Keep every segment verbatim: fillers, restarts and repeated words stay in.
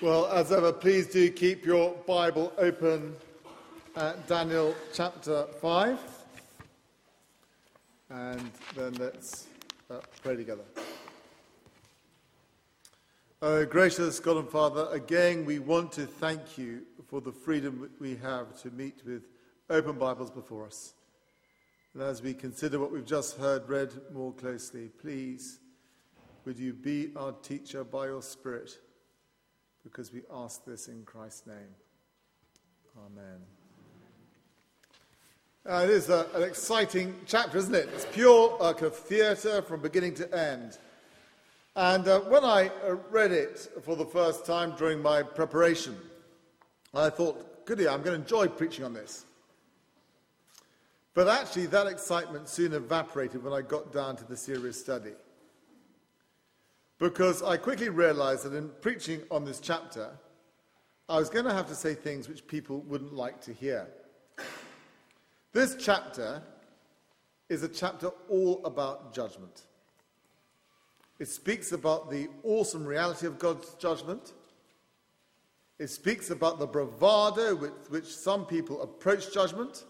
Well, as ever, please do keep your Bible open at Daniel chapter five. And then let's uh, pray together. Oh, gracious God and Father, again we want to thank you for the freedom we have to meet with open Bibles before us. And as we consider what we've just heard read more closely, please, would you be our teacher by your Spirit, because we ask this in Christ's name. Amen. Uh, it is a, an exciting chapter, isn't it? It's pure uh, kind of theatre from beginning to end. And uh, when I uh, read it for the first time during my preparation, I thought, goody, I'm going to enjoy preaching on this. But actually, that excitement soon evaporated when I got down to the serious study. Because I quickly realized that in preaching on this chapter, I was going to have to say things which people wouldn't like to hear. This chapter is a chapter all about judgment. It speaks about the awesome reality of God's judgment. It speaks about the bravado with which some people approach judgment.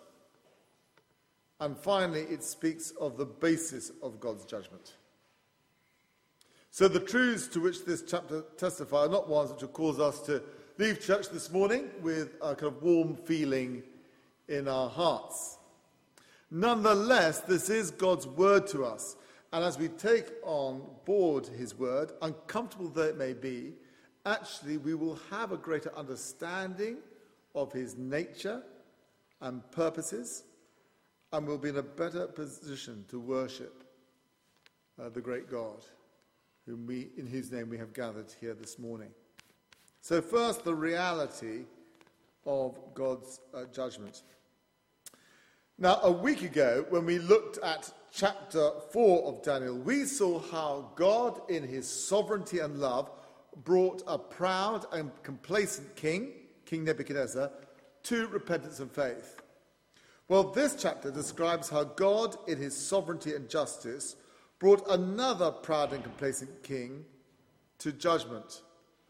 And finally, it speaks of the basis of God's judgment. So the truths to which this chapter testifies are not ones which will cause us to leave church this morning with a kind of warm feeling in our hearts. Nonetheless, this is God's word to us. And as we take on board his word, uncomfortable though it may be, actually we will have a greater understanding of his nature and purposes, and we'll be in a better position to worship uh, the great God, whom we, in whose name we have gathered here this morning. So first, the reality of God's uh, judgment. Now, a week ago, when we looked at chapter four of Daniel, we saw how God, in his sovereignty and love, brought a proud and complacent king, King Nebuchadnezzar, to repentance and faith. Well, this chapter describes how God, in his sovereignty and justice, brought another proud and complacent king to judgment.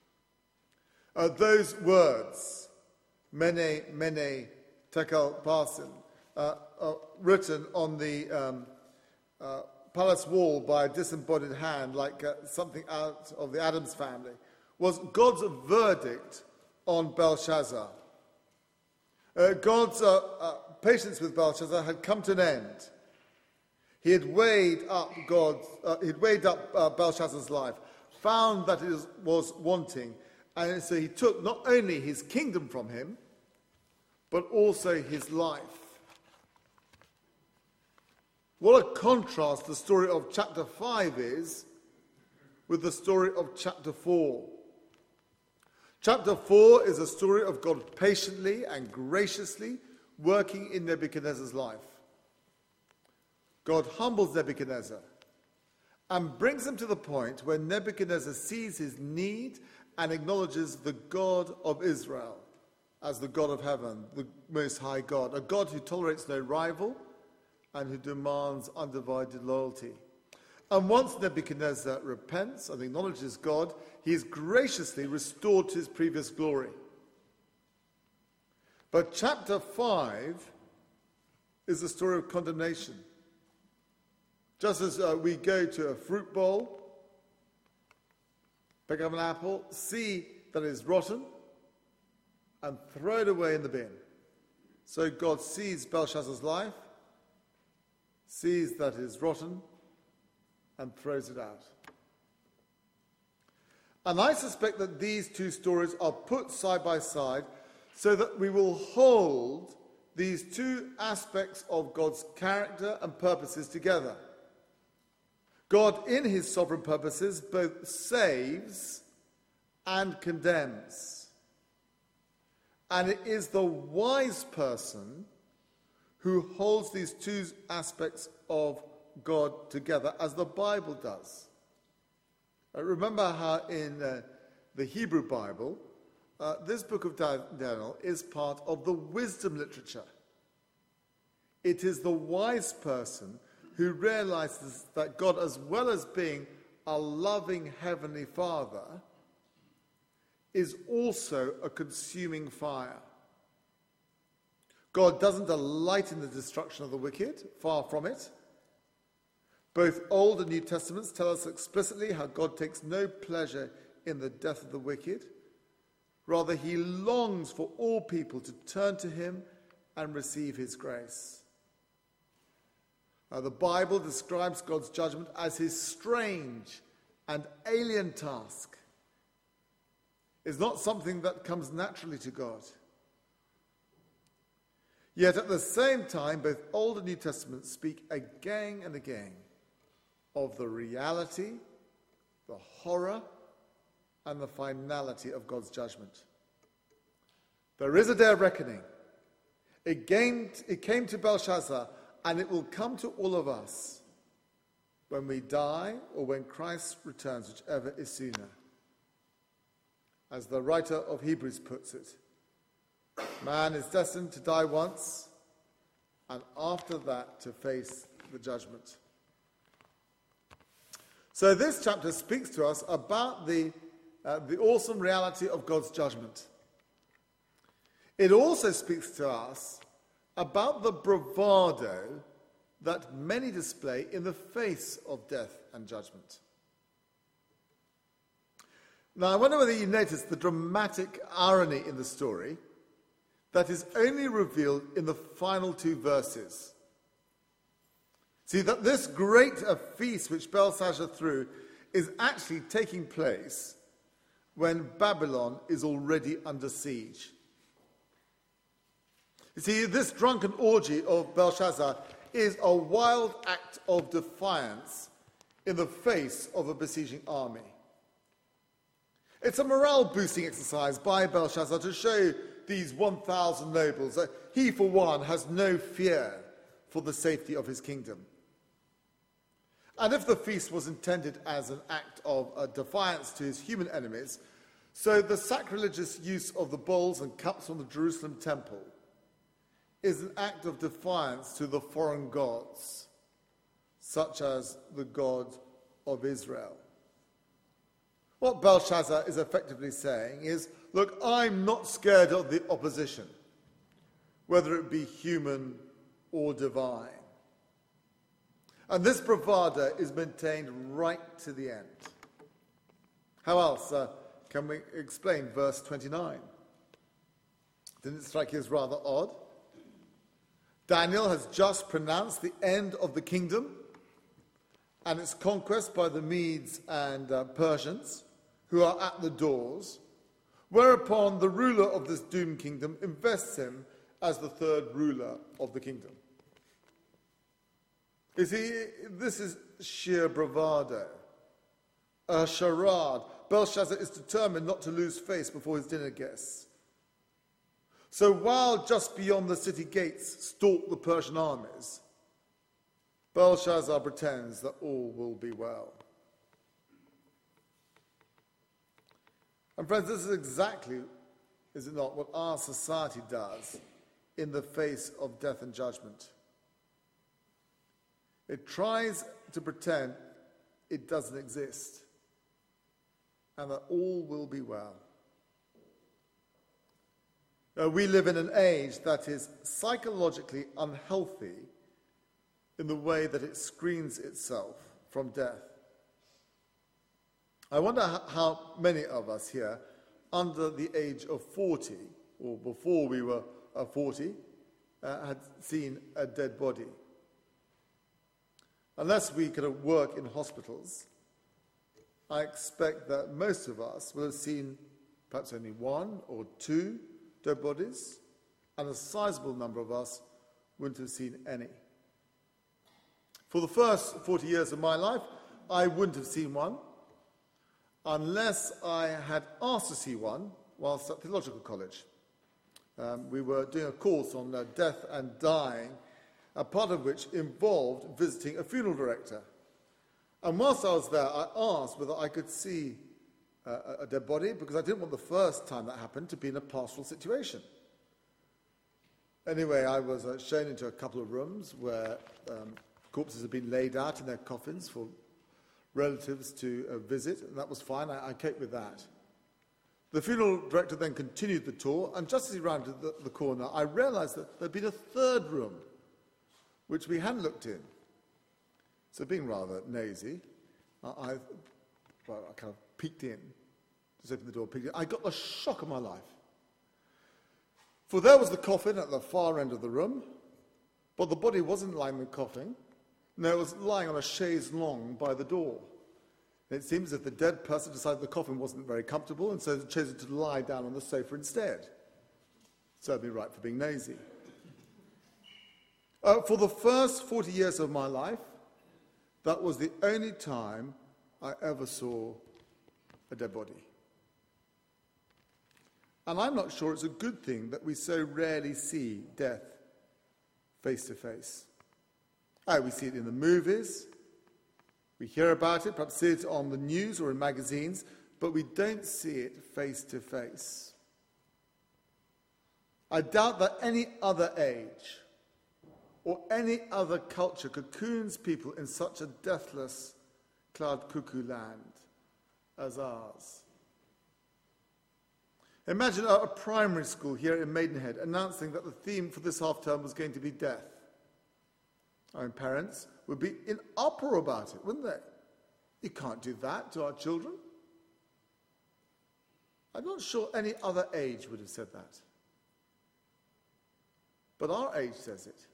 Uh, those words, Mene, Mene, Tekel, Parsin, uh, uh, written on the um, uh, palace wall by a disembodied hand, like uh, something out of the Addams family, was God's verdict on Belshazzar. Uh, God's uh, uh, patience with Belshazzar had come to an end. He had weighed up God's, uh, he had weighed up uh, Belshazzar's life, found that it was wanting, and so he took not only his kingdom from him, but also his life. What a contrast the story of chapter five is with the story of chapter four. Chapter four is a story of God patiently and graciously working in Nebuchadnezzar's life. God humbles Nebuchadnezzar and brings him to the point where Nebuchadnezzar sees his need and acknowledges the God of Israel as the God of heaven, the Most High God, a God who tolerates no rival and who demands undivided loyalty. And once Nebuchadnezzar repents and acknowledges God, he is graciously restored to his previous glory. But chapter five is a story of condemnation. Just as uh, we go to a fruit bowl, pick up an apple, see that it is rotten, and throw it away in the bin. So God sees Belshazzar's life, sees that it is rotten, and throws it out. And I suspect that these two stories are put side by side so that we will hold these two aspects of God's character and purposes together. God, in his sovereign purposes, both saves and condemns. And it is the wise person who holds these two aspects of God together, as the Bible does. Uh, remember how in uh, the Hebrew Bible, uh, this book of Daniel is part of the wisdom literature. It is the wise person who realizes that God, as well as being a loving Heavenly Father, is also a consuming fire. God doesn't delight in the destruction of the wicked, far from it. Both Old and New Testaments tell us explicitly how God takes no pleasure in the death of the wicked. Rather, he longs for all people to turn to him and receive his grace. Now, the Bible describes God's judgment as his strange and alien task. It's not something that comes naturally to God. Yet at the same time, both Old and New Testaments speak again and again of the reality, the horror, and the finality of God's judgment. There is a day of reckoning. It came, it came to Belshazzar, and it will come to all of us when we die or when Christ returns, whichever is sooner. As the writer of Hebrews puts it, man is destined to die once, and after that to face the judgment. So this chapter speaks to us about the, uh, the awesome reality of God's judgment. It also speaks to us about the bravado that many display in the face of death and judgment. Now, I wonder whether you noticed the dramatic irony in the story that is only revealed in the final two verses. See, that this great uh, feast which Belshazzar threw is actually taking place when Babylon is already under siege. You see, this drunken orgy of Belshazzar is a wild act of defiance in the face of a besieging army. It's a morale-boosting exercise by Belshazzar to show these one thousand nobles that he, for one, has no fear for the safety of his kingdom. And if the feast was intended as an act of uh, defiance to his human enemies, so the sacrilegious use of the bowls and cups from the Jerusalem temple is an act of defiance to the foreign gods, such as the God of Israel. What Belshazzar is effectively saying is, look, I'm not scared of the opposition, whether it be human or divine. And this bravado is maintained right to the end. How else uh, can we explain verse twenty-nine? Didn't it strike you as rather odd? Daniel has just pronounced the end of the kingdom and its conquest by the Medes and uh, Persians, who are at the doors, whereupon the ruler of this doomed kingdom invests him as the third ruler of the kingdom. You see, this is sheer bravado, a charade. Belshazzar is determined not to lose face before his dinner guests. So while just beyond the city gates stalk the Persian armies, Belshazzar pretends that all will be well. And friends, this is exactly, is it not, what our society does in the face of death and judgment. It tries to pretend it doesn't exist and that all will be well. Now, we live in an age that is psychologically unhealthy in the way that it screens itself from death. I wonder how many of us here, under the age of forty, or before we were uh, forty, uh, had seen a dead body. Unless we could work in hospitals, I expect that most of us will have seen perhaps only one or two dead bodies, and a sizable number of us wouldn't have seen any. For the first forty years of my life, I wouldn't have seen one, unless I had asked to see one whilst at theological college. Um, we were doing a course on uh, death and dying, a part of which involved visiting a funeral director. And whilst I was there, I asked whether I could see uh, a dead body, because I didn't want the first time that happened to be in a pastoral situation. Anyway, I was uh, shown into a couple of rooms where um, corpses had been laid out in their coffins for relatives to uh, visit, and that was fine. I, I coped with that. The funeral director then continued the tour, and just as he rounded the, the corner, I realised that there'd been a third room, which we hadn't looked in. So being rather nosy, I, I, well, I kind of peeked in, just opened the door, peeked in. I got the shock of my life. For there was the coffin at the far end of the room, but the body wasn't lying in the coffin. No, it was lying on a chaise longue by the door. It seems that the dead person decided the coffin wasn't very comfortable and so chose to lie down on the sofa instead. Served me right for being nosy. Uh, for the first forty years of my life, that was the only time I ever saw a dead body. And I'm not sure it's a good thing that we so rarely see death face to face. Oh, we see it in the movies. We hear about it, perhaps see it on the news or in magazines, but we don't see it face to face. I doubt that any other age or any other culture cocoons people in such a deathless cloud cuckoo land as ours. Imagine a primary school here in Maidenhead announcing that the theme for this half-term was going to be death. Our parents would be in uproar about it, wouldn't they? You can't do that to our children. I'm not sure any other age would have said that. But our age says it.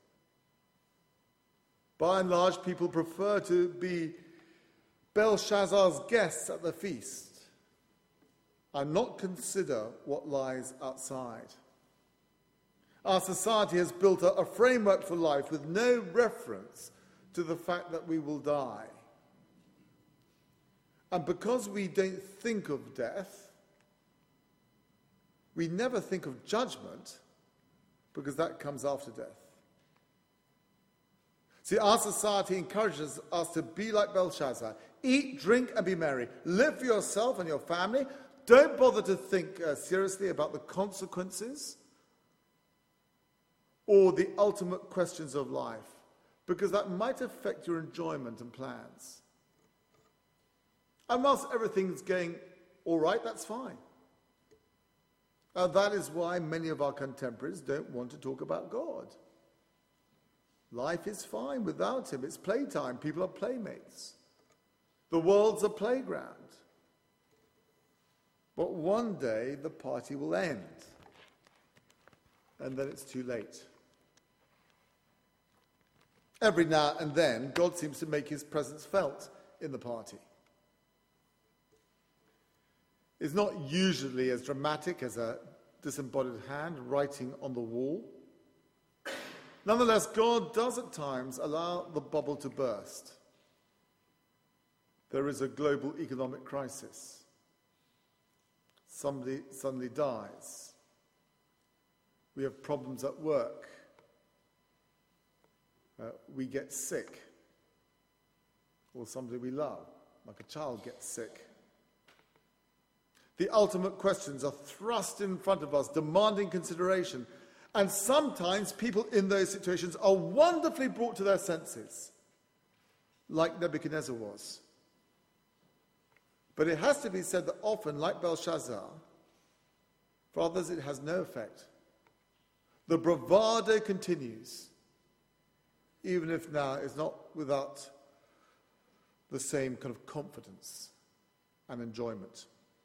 By and large, people prefer to be Belshazzar's guests at the feast and not consider what lies outside. Our society has built a, a framework for life with no reference to the fact that we will die. And because we don't think of death, we never think of judgment, because that comes after death. See, our society encourages us to be like Belshazzar. Eat, drink, and be merry. Live for yourself and your family. Don't bother to think uh, seriously about the consequences or the ultimate questions of life, because that might affect your enjoyment and plans. And whilst everything's going all right, that's fine. Uh, that is why many of our contemporaries don't want to talk about God. Life is fine without him. It's playtime. People are playmates. The world's a playground. But one day the party will end. And then it's too late. Every now and then, God seems to make his presence felt in the party. It's not usually as dramatic as a disembodied hand writing on the wall. Nonetheless, God does at times allow the bubble to burst. There is a global economic crisis. Somebody suddenly dies. We have problems at work. Uh, we get sick. Or somebody we love, like a child, gets sick. The ultimate questions are thrust in front of us, demanding consideration. And sometimes people in those situations are wonderfully brought to their senses, like Nebuchadnezzar was. But it has to be said that often, like Belshazzar, for others it has no effect. The bravado continues, even if now it's not without the same kind of confidence and enjoyment.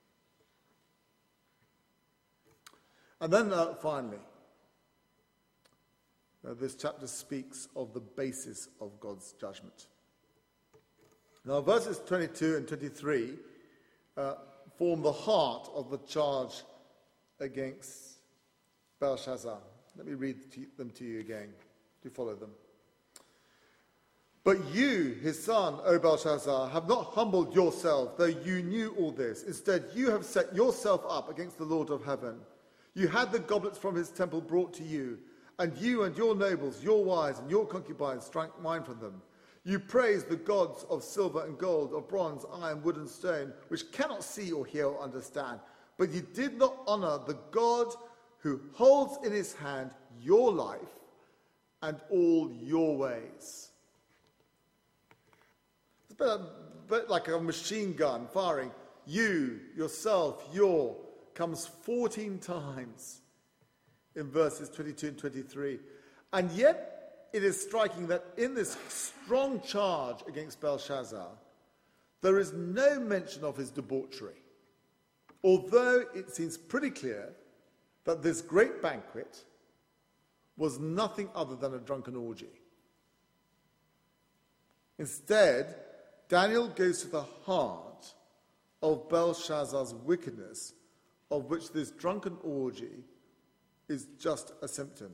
And then uh, finally, uh, this chapter speaks of the basis of God's judgment. Now, verses twenty-two and twenty-three uh, form the heart of the charge against Belshazzar. Let me read them to you again. Do follow them. But you, his son, O Belshazzar, have not humbled yourself, though you knew all this. Instead, you have set yourself up against the Lord of heaven. You had the goblets from his temple brought to you, and you and your nobles, your wives and your concubines drank wine from them. You praised the gods of silver and gold, of bronze, iron, wood and stone, which cannot see or hear or understand. But you did not honor the God who holds in his hand your life and all your ways. It's a bit, a bit like a machine gun firing you, yourself, your comes fourteen times in verses twenty-two and twenty-three. And yet it is striking that in this strong charge against Belshazzar, there is no mention of his debauchery, although it seems pretty clear that this great banquet was nothing other than a drunken orgy. Instead, Daniel goes to the heart of Belshazzar's wickedness, of which this drunken orgy is just a symptom.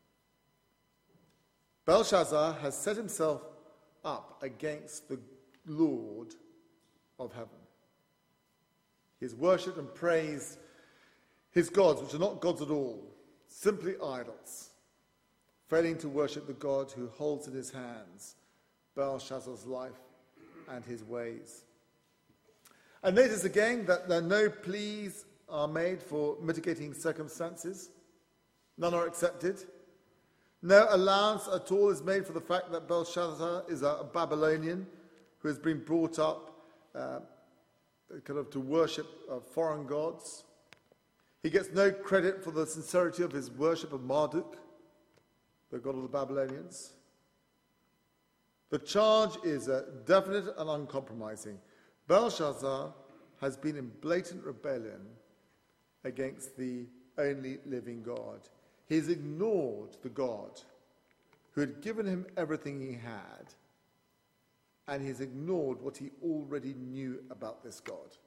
Belshazzar has set himself up against the Lord of heaven. He has worshipped and praised his gods, which are not gods at all, simply idols, failing to worship the God who holds in his hands Belshazzar's life and his ways. And notice again that there are no pleas are made for mitigating circumstances. None are accepted. No allowance at all is made for the fact that Belshazzar is a Babylonian who has been brought up uh, kind of to worship uh, foreign gods. He gets no credit for the sincerity of his worship of Marduk, the god of the Babylonians. The charge is uh, definite and uncompromising. Belshazzar has been in blatant rebellion against the only living God. He's ignored the God who had given him everything he had, and he's ignored what he already knew about this God.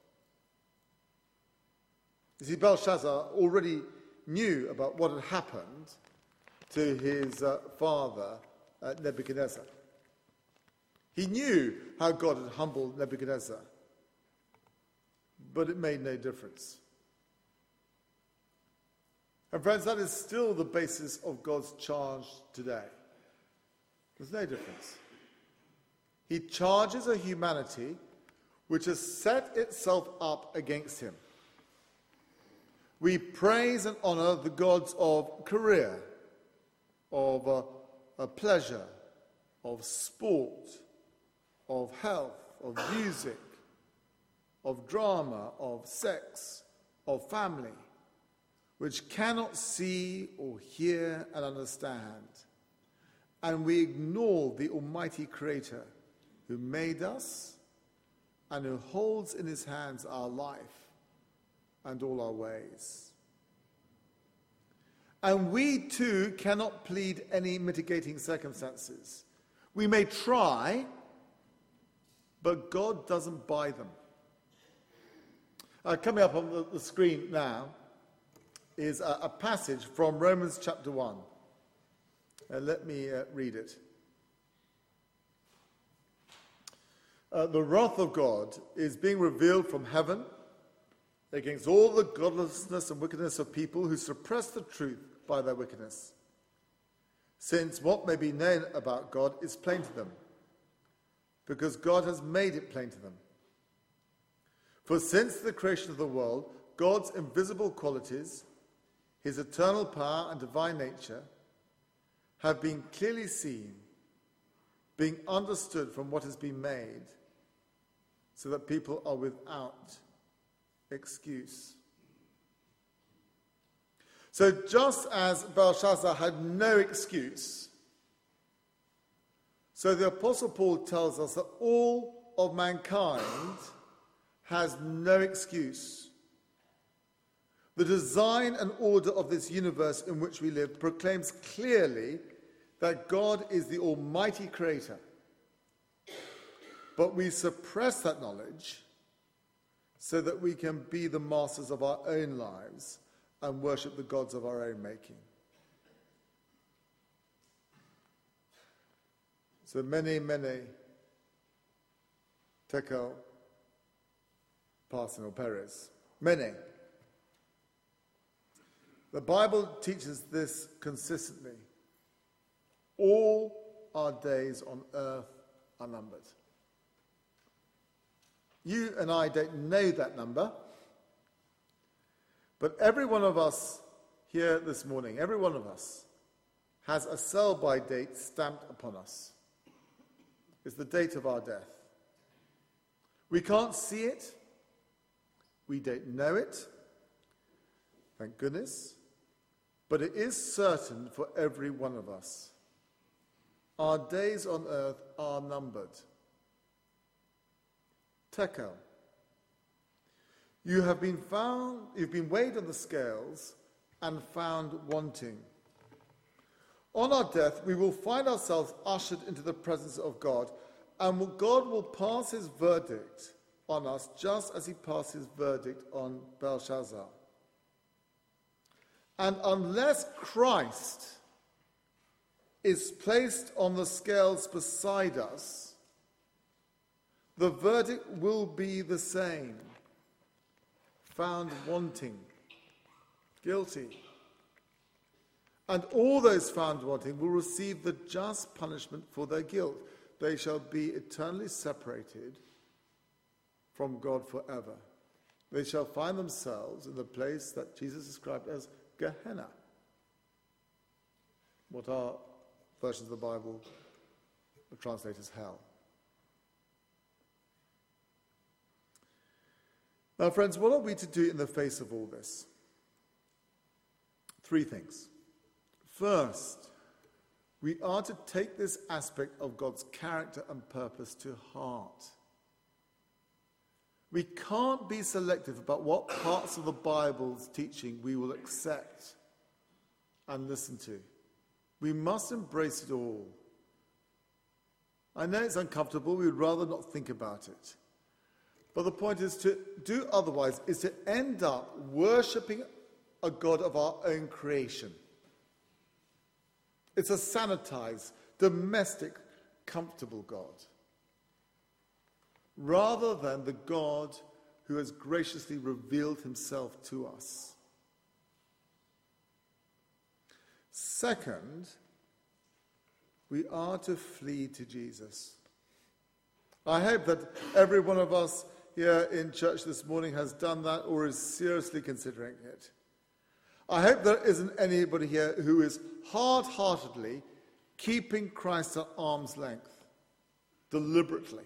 You see, Belshazzar already knew about what had happened to his uh, father, uh, Nebuchadnezzar. He knew how God had humbled Nebuchadnezzar, but it made no difference. And friends, that is still the basis of God's charge today. There's no difference. He charges a humanity which has set itself up against him. We praise and honor the gods of career, of uh, uh, pleasure, of sport, of health, of music, of drama, of sex, of family, which cannot see or hear and understand. And we ignore the Almighty Creator who made us and who holds in his hands our life and all our ways. And we too cannot plead any mitigating circumstances. We may try, but God doesn't buy them. Uh, coming up on the, the screen now is a, a passage from Romans chapter one. Uh, let me uh, read it. Uh, the wrath of God is being revealed from heaven against all the godlessness and wickedness of people who suppress the truth by their wickedness, since what may be known about God is plain to them, because God has made it plain to them. For since the creation of the world, God's invisible qualities, his eternal power and divine nature, have been clearly seen, being understood from what has been made, so that people are without excuse. So just as Belshazzar had no excuse, so the Apostle Paul tells us that all of mankind has no excuse. The design and order of this universe in which we live proclaims clearly that God is the Almighty Creator. But we suppress that knowledge so that we can be the masters of our own lives and worship the gods of our own making. So many, many tekel parsin or peres. Many. The Bible teaches this consistently. All our days on earth are numbered. You and I don't know that number, but every one of us here this morning, every one of us, has a sell-by date stamped upon us. It's the date of our death. We can't see it. We don't know it. Thank goodness. But it is certain for every one of us. Our days on earth are numbered. Tekel. You have been found, you've been weighed on the scales and found wanting. On our death, we will find ourselves ushered into the presence of God, and God will pass his verdict on us just as he passed his verdict on Belshazzar. And unless Christ is placed on the scales beside us, the verdict will be the same. Found wanting, guilty. And all those found wanting will receive the just punishment for their guilt. They shall be eternally separated from God forever. They shall find themselves in the place that Jesus described as Gehenna. What our versions of the Bible translate as hell. Now, friends, what are we to do in the face of all this? Three things. First, we are to take this aspect of God's character and purpose to heart. We can't be selective about what parts of the Bible's teaching we will accept and listen to. We must embrace it all. I know it's uncomfortable. We would rather not think about it. But the point is to do otherwise is to end up worshipping a God of our own creation. It's a sanitized, domestic, comfortable God, rather than the God who has graciously revealed himself to us. Second, we are to flee to Jesus. I hope that every one of us here in church this morning has done that or is seriously considering it. I hope there isn't anybody here who is hard-heartedly keeping Christ at arm's length, deliberately.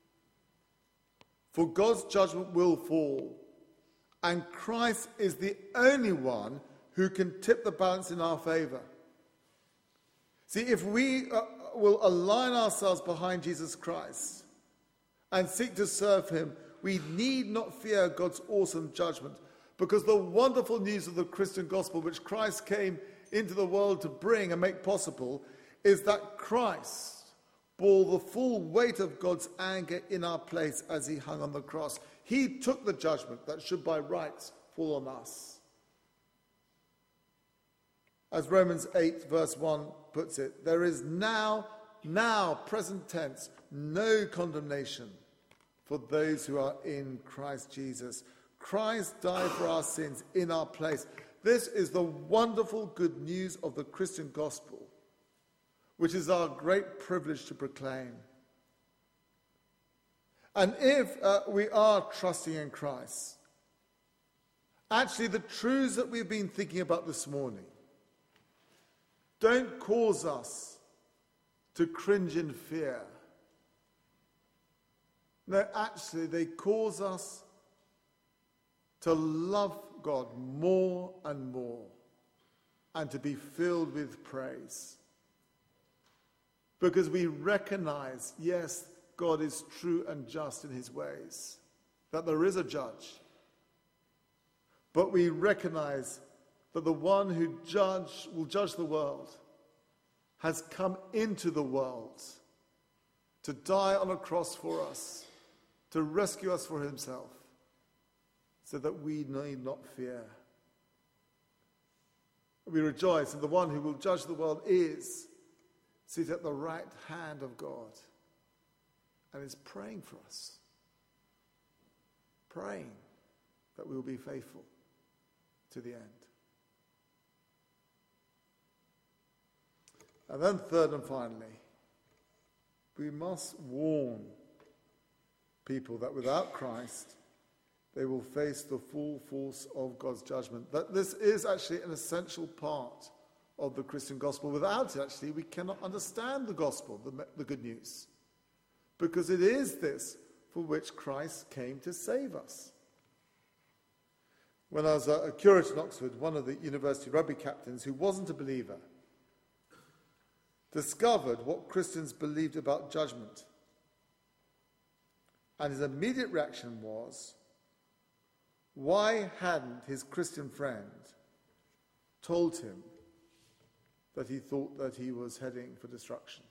For God's judgment will fall, and Christ is the only one who can tip the balance in our favor. See, if we uh, will align ourselves behind Jesus Christ and seek to serve him, we need not fear God's awesome judgment, because the wonderful news of the Christian gospel, which Christ came into the world to bring and make possible, is that Christ bore the full weight of God's anger in our place as he hung on the cross. He took the judgment that should by rights fall on us. As Romans eight verse one puts it, there is now, now, present tense, no condemnation for those who are in Christ Jesus. Christ died for our sins in our place. This is the wonderful good news of the Christian gospel, which is our great privilege to proclaim. And if uh, we are trusting in Christ, actually the truths that we've been thinking about this morning don't cause us to cringe in fear. No, actually, they cause us to love God more and more and to be filled with praise. Because we recognize, yes, God is true and just in his ways, that there is a judge. But we recognize that the one who judge, will judge the world has come into the world to die on a cross for us, to rescue us for himself, so that we need not fear. We rejoice that the one who will judge the world is seated at the right hand of God and is praying for us, praying that we will be faithful to the end. And then third and finally, we must warn people that without Christ, they will face the full force of God's judgment. That this is actually an essential part of the Christian gospel. Without it, actually, we cannot understand the gospel, the, the good news. Because it is this for which Christ came to save us. When I was a curate in Oxford, one of the university rugby captains, who wasn't a believer, discovered what Christians believed about judgment. And his immediate reaction was, why hadn't his Christian friend told him that he thought that he was heading for destruction?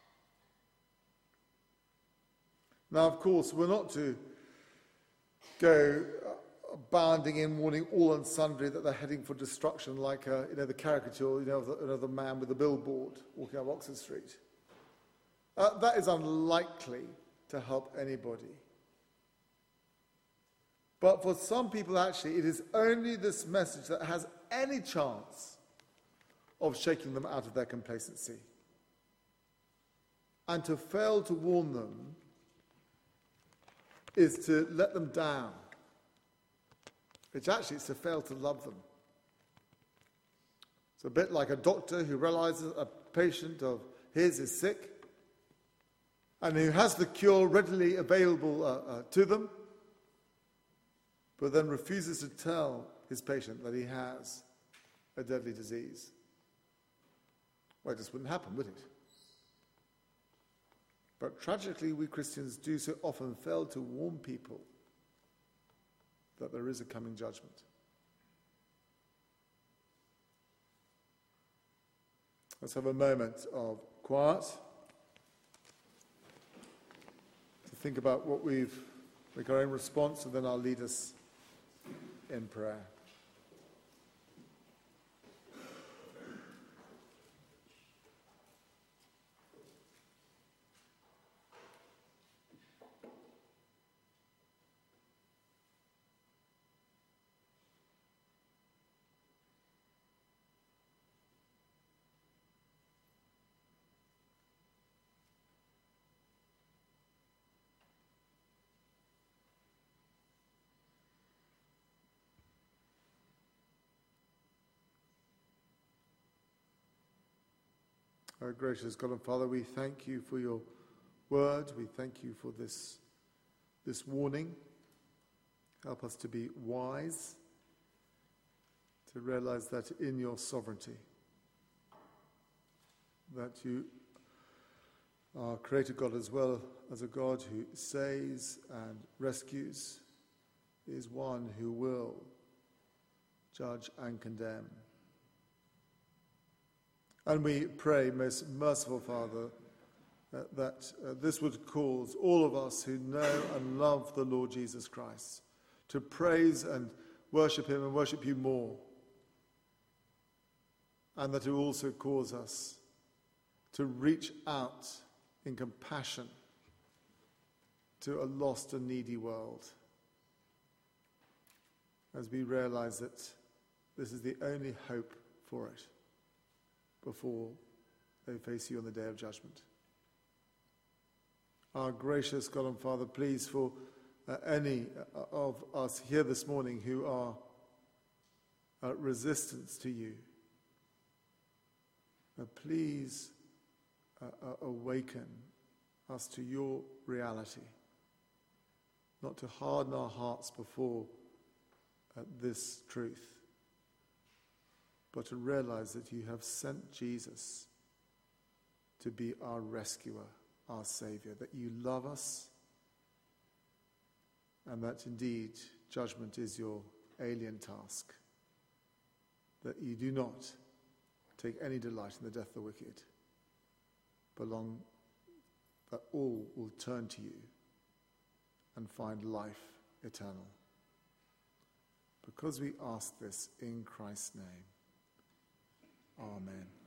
Now, of course, we're not to go uh, bounding in, warning all and sundry that they're heading for destruction, like uh, you know the caricature, you know, of the, of the man with the billboard walking up Oxford Street. Uh, that is unlikely to help anybody. But for some people, actually, it is only this message that has any chance of shaking them out of their complacency. And to fail to warn them is to let them down, which actually is to fail to love them. It's a bit like a doctor who realizes a patient of his is sick and who has the cure readily available uh, uh, to them, but then refuses to tell his patient that he has a deadly disease. Well, it just wouldn't happen, would it? But tragically, we Christians do so often fail to warn people that there is a coming judgment. Let's have a moment of quiet to think about what we've, make our own response, and then I'll lead us in prayer. Our gracious God and Father, we thank you for your word. We thank you for this, this warning. Help us to be wise, to realize that in your sovereignty, that you are creator God as well as a God who saves and rescues, is one who will judge and condemn. And we pray, most merciful Father, uh, that uh, this would cause all of us who know and love the Lord Jesus Christ to praise and worship him and worship you more. And that it will also cause us to reach out in compassion to a lost and needy world, as we realize that this is the only hope for it before they face you on the day of judgment. Our gracious God and Father, please, for uh, any of us here this morning who are uh, resistant to you, uh, please uh, uh, awaken us to your reality, not to harden our hearts before uh, this truth, but to realize that you have sent Jesus to be our rescuer, our Savior, that you love us, and that indeed judgment is your alien task, that you do not take any delight in the death of the wicked, but long that all will turn to you and find life eternal. Because we ask this in Christ's name. Amen.